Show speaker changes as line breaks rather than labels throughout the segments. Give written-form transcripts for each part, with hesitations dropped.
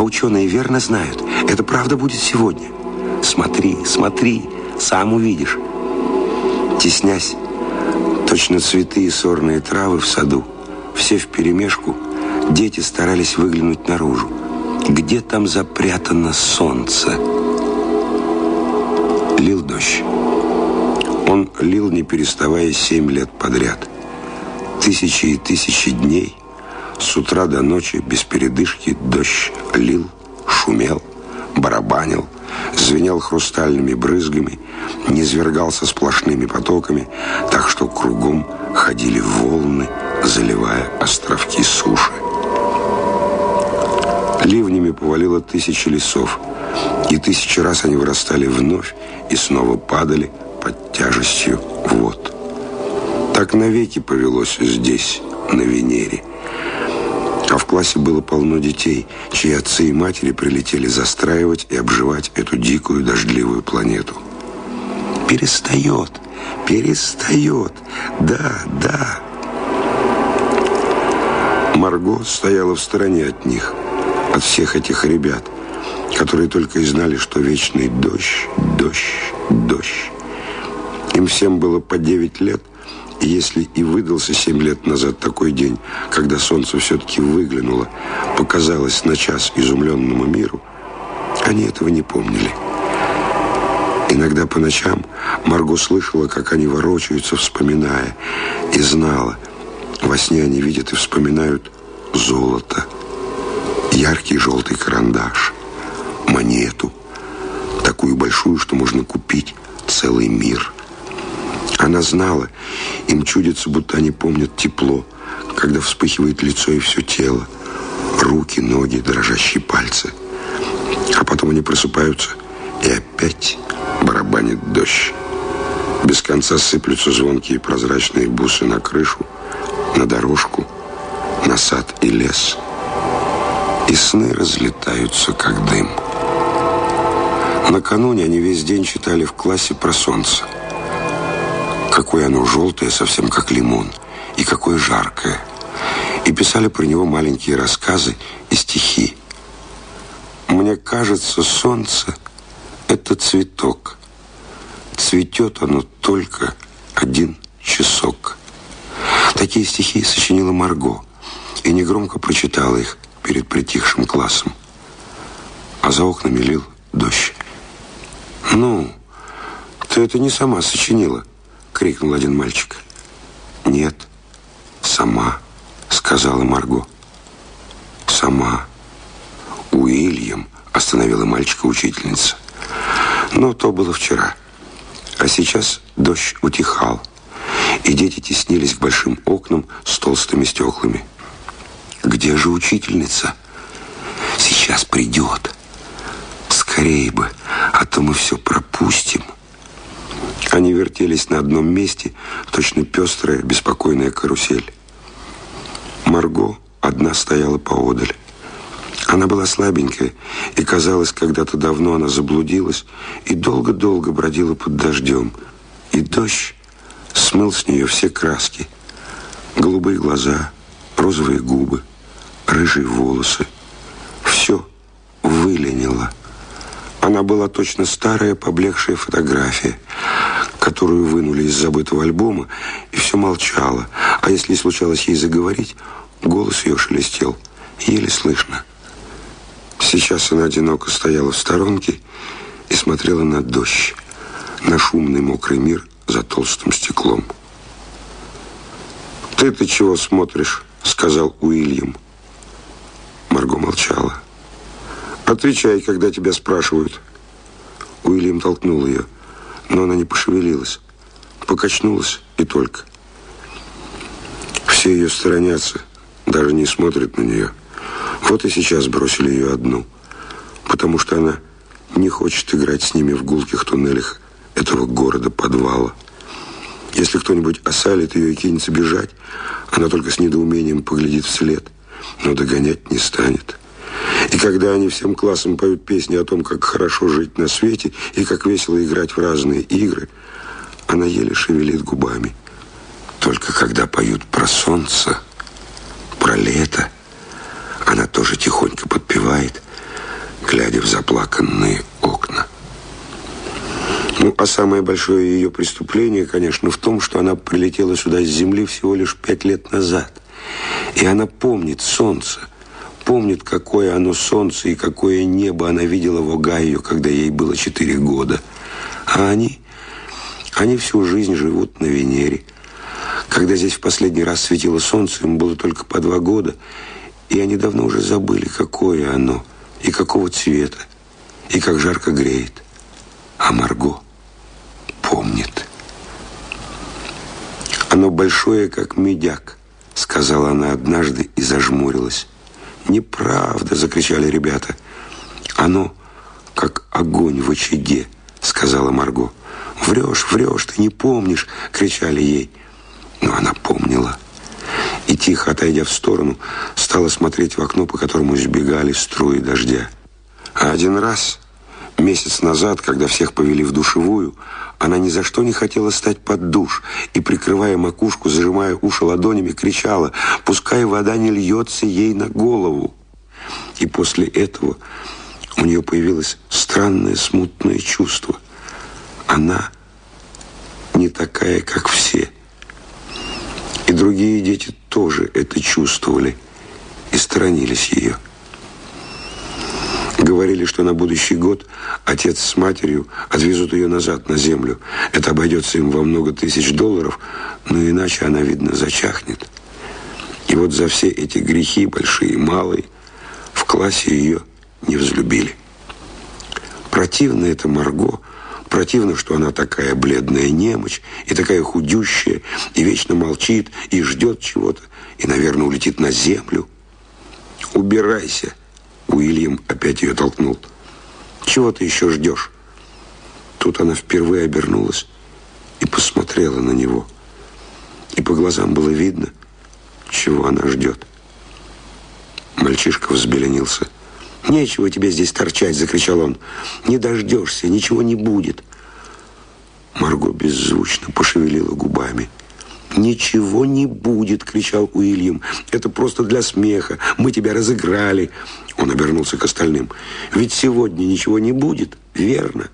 ученые верно знают, это правда будет сегодня. Смотри, смотри, сам увидишь. Теснясь, точно цветы и сорные травы в саду, все вперемешку, дети старались выглянуть наружу. Где там запрятано солнце? Лил дождь. Он лил, не переставая, 7 лет подряд. Тысячи и тысячи дней, с утра до ночи, без передышки, дождь лил, шумел, барабанил, звенел хрустальными брызгами, низвергался сплошными потоками, так что кругом ходили волны, заливая островки суши. Ливнями повалило 1000 лесов, и 1000 раз они вырастали вновь и снова падали под тяжестью вод. Так навеки повелось здесь, на Венере. А в классе было полно детей, чьи отцы и матери прилетели застраивать и обживать эту дикую дождливую планету. Перестает, перестает, да. Марго стояла в стороне от них, от всех этих ребят, которые только и знали, что вечный дождь, дождь, дождь. Им всем было по 9 лет, и если и выдался 7 лет назад такой день, когда солнце все-таки выглянуло, показалось на час изумленному миру, они этого не помнили. Иногда по ночам Марго слышала, как они ворочаются, вспоминая, и знала, во сне они видят и вспоминают золото, яркий желтый карандаш, монету, такую большую, что можно купить целый мир. Она знала, им чудится, будто они помнят тепло, когда вспыхивает лицо и все тело, руки, ноги, дрожащие пальцы. А потом они просыпаются, и опять барабанит дождь. Без конца сыплются звонкие прозрачные бусы на крышу, на дорожку, на сад и лес. И сны разлетаются, как дым. Накануне они весь день читали в классе про солнце. Какое оно желтое, совсем как лимон, и какое жаркое. И писали про него маленькие рассказы и стихи. Мне кажется, солнце – это цветок. Цветет оно только 1 часок. Такие стихи сочинила Марго и негромко прочитала их перед притихшим классом. А за окнами лил дождь. «Ну, ты это не сама сочинила?» — крикнул один мальчик. «Нет, сама», — сказала Марго. «Сама». «Уильям», — остановила мальчика учительница. Но то было вчера. А сейчас дождь утихал, и дети теснились к большим окнам с толстыми стеклами. «Где же учительница?» «Сейчас придет. Скорее бы, а то мы все пропустим». Они вертелись на одном месте, точно пестрая, беспокойная карусель. Марго одна стояла поодаль. Она была слабенькая, и, казалось, когда-то давно она заблудилась и долго-долго бродила под дождем. И дождь смыл с нее все краски. Голубые глаза, розовые губы, рыжие волосы. Все выленило. Она была точно старая, поблекшая фотография, которую вынули из забытого альбома, и все молчала. А если случалось ей заговорить, голос ее шелестел, еле слышно. Сейчас она одиноко стояла в сторонке и смотрела на дождь, на шумный мокрый мир за толстым стеклом. «Ты-то чего смотришь?» — сказал Уильям. Марго молчала. «Отвечай, когда тебя спрашивают». Уильям толкнул ее, но она не пошевелилась, покачнулась и только. Все ее сторонятся, даже не смотрят на нее. Вот и сейчас бросили ее одну, потому что она не хочет играть с ними в гулких туннелях этого города-подвала. Если кто-нибудь осалит ее и кинется бежать, она только с недоумением поглядит вслед, но догонять не станет. И когда они всем классом поют песни о том, как хорошо жить на свете и как весело играть в разные игры, она еле шевелит губами. Только когда поют про солнце, про лето, она тоже тихонько подпевает, глядя в заплаканные окна. Ну, а самое большое ее преступление, конечно, в том, что она прилетела сюда с земли всего лишь 5 лет назад. И она помнит солнце, помнит, какое оно солнце и какое небо она видела в Огайо, когда ей было 4 года. А они всю жизнь живут на Венере. Когда здесь в последний раз светило солнце, им было только по 2 года, и они давно уже забыли, какое оно, и какого цвета, и как жарко греет. А Марго помнит. «Оно большое, как медяк», — сказала она однажды и зажмурилась. «Неправда!» — закричали ребята. «Оно как огонь в очаге», — сказала Марго. «Врешь, врешь, ты не помнишь!» — кричали ей. Но она помнила. И, тихо отойдя в сторону, стала смотреть в окно, по которому сбегали струи дождя. А один раз, месяц назад, когда всех повели в душевую, она ни за что не хотела стать под душ и, прикрывая макушку, зажимая уши ладонями, кричала: «Пускай вода не льется ей на голову!» И после этого у нее появилось странное смутное чувство. Она не такая, как все. И другие дети тоже это чувствовали и сторонились ее. Говорили, что на будущий год отец с матерью отвезут ее назад на землю. Это обойдется им во много тысяч долларов, но иначе она, видно, зачахнет. И вот за все эти грехи, большие и малые, в классе ее не взлюбили. Противно это Марго. Противно, что она такая бледная немочь и такая худющая, и вечно молчит, и ждет чего-то, и, наверное, улетит на землю. «Убирайся!» Уильям опять ее толкнул. «Чего ты еще ждешь?» Тут она впервые обернулась и посмотрела на него. И по глазам было видно, чего она ждет. Мальчишка взбеленился. «Нечего тебе здесь торчать!» — закричал он. «Не дождешься, ничего не будет!» Марго беззвучно пошевелила губами. «Ничего не будет!» — кричал Уильям. «Это просто для смеха. Мы тебя разыграли!» Он обернулся к остальным. «Ведь сегодня ничего не будет, верно?»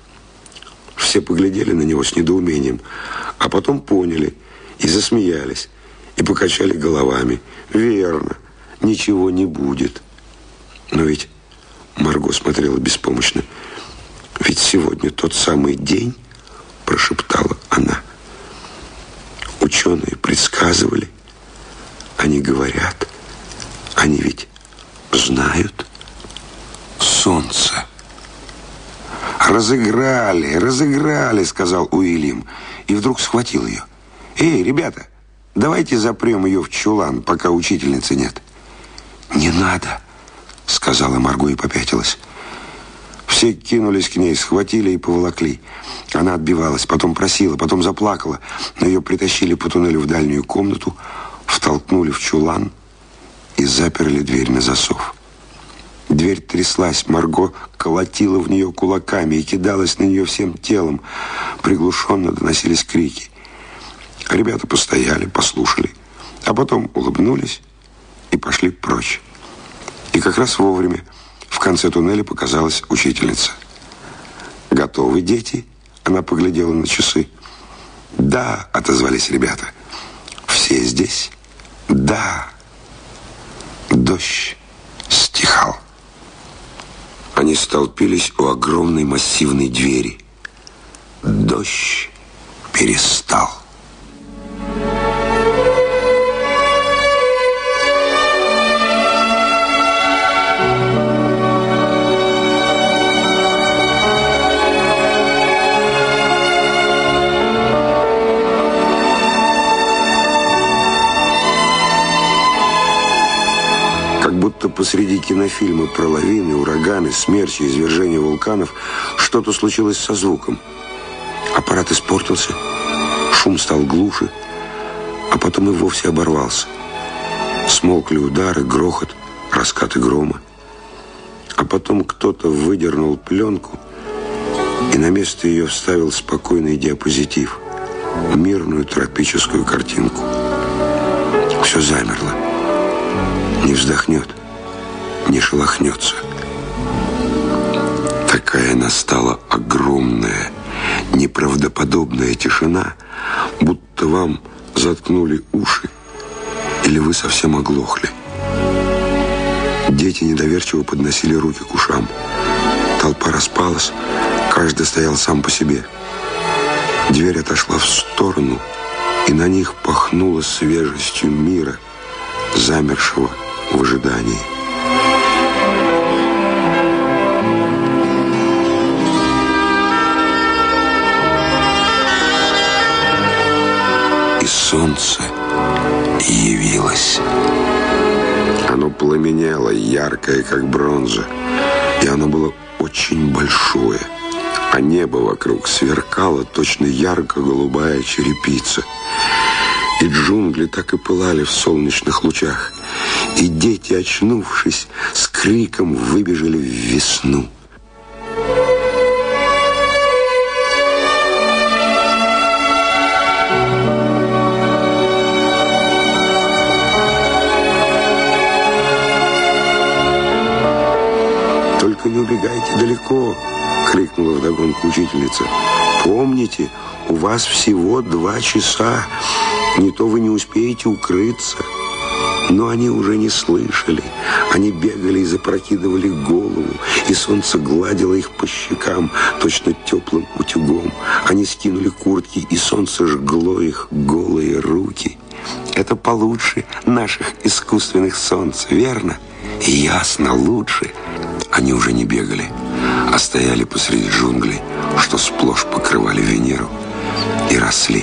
Все поглядели на него с недоумением, а потом поняли и засмеялись, и покачали головами. «Верно, ничего не будет!» Но ведь Марго смотрела беспомощно. «Ведь сегодня тот самый день», — прошептала она. «Ученые предсказывали, они говорят, они ведь знают. Солнце». «Разыграли», — сказал Уильям, и вдруг схватил ее. «Эй, ребята, давайте запрем ее в чулан, пока учительницы нет». «Не надо», — сказала Марго и попятилась. Все кинулись к ней, схватили и поволокли. Она отбивалась, потом просила, потом заплакала, но ее притащили по туннелю в дальнюю комнату, втолкнули в чулан и заперли дверь на засов. Дверь тряслась, Марго колотила в нее кулаками и кидалась на нее всем телом. Приглушенно доносились крики. Ребята постояли, послушали, а потом улыбнулись и пошли прочь. И как раз вовремя в конце туннеля показалась учительница. «Готовы, дети?» Она поглядела на часы. «Да», — отозвались ребята. «Все здесь?» «Да». Дождь стихал. Они столпились у огромной массивной двери. Дождь перестал. Будто посреди кинофильма про лавины, ураганы, смерчи, извержения вулканов что-то случилось со звуком. Аппарат испортился, шум стал глуше, а потом и вовсе оборвался. Смолкли удары, грохот, раскаты грома. А потом кто-то выдернул пленку и на место ее вставил спокойный диапозитив, мирную тропическую картинку. Все замерло. Не вздохнет, не шелохнется. такая настала огромная, неправдоподобная тишина, будто вам заткнули уши или вы совсем оглохли. Дети недоверчиво подносили руки к ушам. Толпа распалась, каждый стоял сам по себе. Дверь отошла в сторону, и на них пахнуло свежестью мира, замершего в ожидании. И солнце явилось. Оно пламенело, яркое, как бронза, и оно было очень большое, а небо вокруг сверкало точно ярко-голубая черепица. И джунгли так и пылали в солнечных лучах, и дети, очнувшись, с криком выбежали в весну. «Только не убегайте далеко!» — крикнула вдогонку учительница. «Помните, у вас всего 2 часа, не то вы не успеете укрыться». Но они уже не слышали. Они бегали и запрокидывали голову, и солнце гладило их по щекам точно теплым утюгом. Они скинули куртки, и солнце жгло их голые руки. Это получше наших искусственных солнц, верно? И ясно, лучше. Они уже не бегали, а стояли посреди джунглей, что сплошь покрывали Венеру, и росли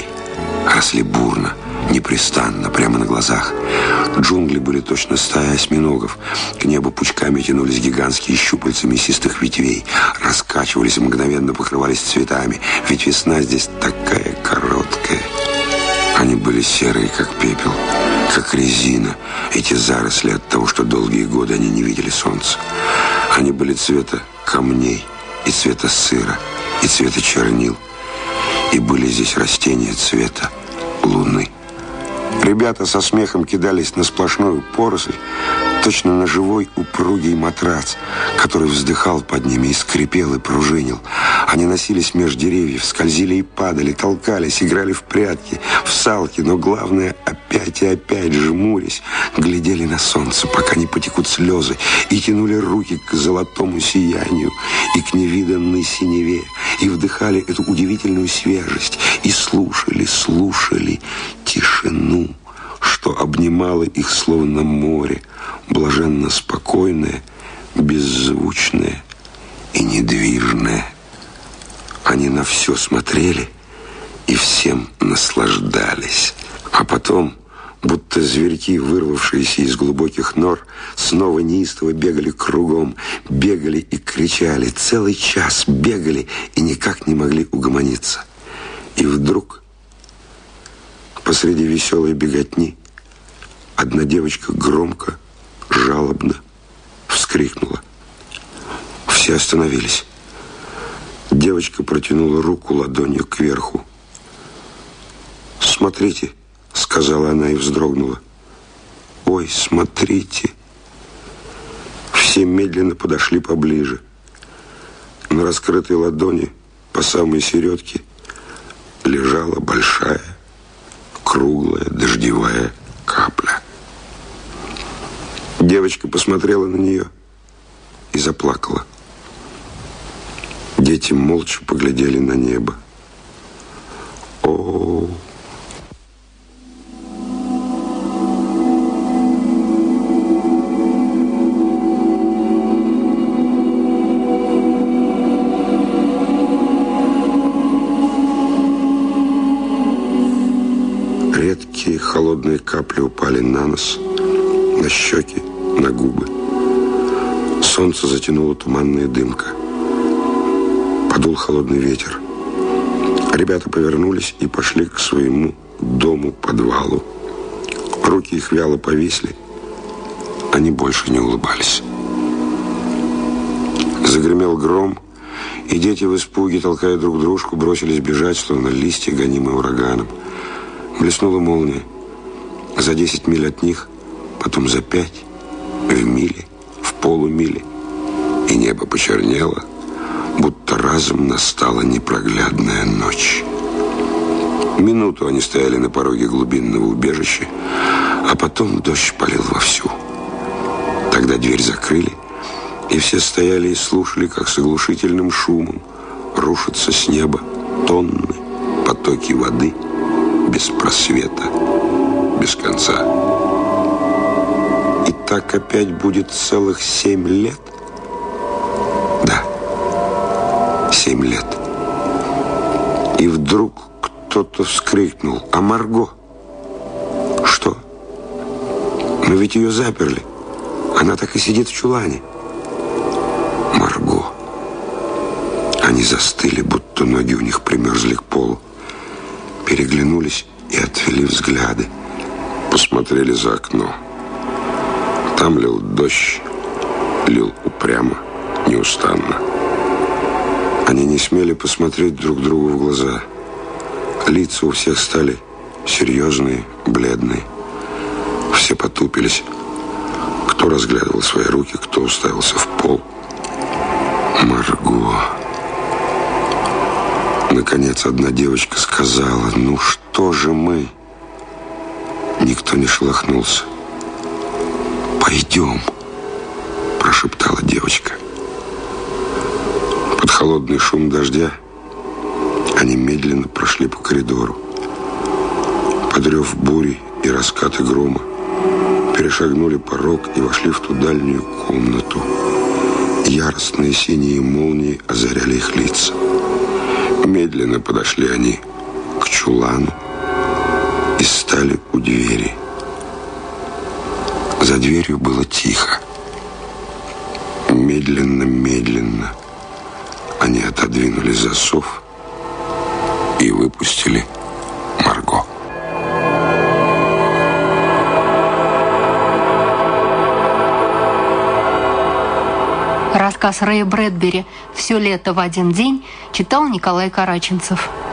бурно, непрестанно, прямо на глазах. Джунгли были точно стая осьминогов. К небу пучками тянулись гигантские щупальца мясистых ветвей, раскачивались и мгновенно покрывались цветами, ведь весна здесь такая короткая. Они были серые, как пепел, как резина, эти заросли от того, что долгие годы они не видели солнца. Они были цвета камней, и цвета сыра, и цвета чернил. И были здесь растения цвета луны. Ребята со смехом кидались на сплошную поросль, точно на живой упругий матрац, который вздыхал под ними и скрипел и пружинил. Они носились меж деревьев, скользили и падали, толкались, играли в прятки, в салки, но главное, опять и опять, жмурясь, глядели на солнце, пока не потекут слезы, и тянули руки к золотому сиянию и к невиданной синеве, и вдыхали эту удивительную свежесть, и слушали тишину, что обнимало их словно море, блаженно спокойное, беззвучное и недвижное. Они на все смотрели и всем наслаждались. А потом, будто зверьки, вырвавшиеся из глубоких нор, снова неистово бегали кругом, бегали и кричали. Целый час бегали и никак не могли угомониться. И вдруг посреди веселой беготни одна девочка громко, жалобно вскрикнула. Все остановились. Девочка протянула руку ладонью кверху. «Смотрите», — сказала она и вздрогнула. «Ой, смотрите». Все медленно подошли поближе. На раскрытой ладони по самой середке лежала большая, круглая дождевая капля. Девочка посмотрела на нее и заплакала. Дети молча поглядели на небо. О! Редкие холодные капли упали на нос, на щеки, на губы. Солнце затянуло туманная дымка. Подул холодный ветер. Ребята повернулись и пошли к своему дому-подвалу. Руки их вяло повисли. Они больше не улыбались. Загремел гром, и дети в испуге, толкая друг дружку, бросились бежать, словно листья, гонимые ураганом. Блеснула молния. За 10 миль от них, потом за 5, в миле, в полумиле. И небо почернело, будто разом настала непроглядная ночь. Минуту они стояли на пороге глубинного убежища, а потом дождь полил вовсю. Тогда дверь закрыли, и все стояли и слушали, как с оглушительным шумом рушатся с неба тонны, потоки воды без просвета, без конца. И так опять будет целых 7 лет? Да, 7 лет. И вдруг кто-то вскрикнул: «А Марго?» «Что? Мы ведь ее заперли. Она так и сидит в чулане». Марго. Они застыли, будто ноги у них примерзли к полу. Переглянулись и отвели взгляды. Посмотрели за окно. Там лил дождь, лил упрямо, неустанно. Они не смели посмотреть друг другу в глаза. Лица у всех стали серьезные, бледные. Все потупились. Кто разглядывал свои руки, кто уставился в пол. Марго. Наконец одна девочка сказала: «Ну что же мы?» Никто не шелохнулся. «Пойдем», прошептала девочка. Под холодный шум дождя они медленно прошли по коридору. Под рев бури и раскаты грома перешагнули порог и вошли в ту дальнюю комнату. Яростные синие молнии озаряли их лица. Медленно подошли они к чулану и стали у двери. За дверью было тихо. Медленно они отодвинули засов и выпустили Марго.
Рассказ Рэя Брэдбери «Все лето в один день» читал Николай Караченцев.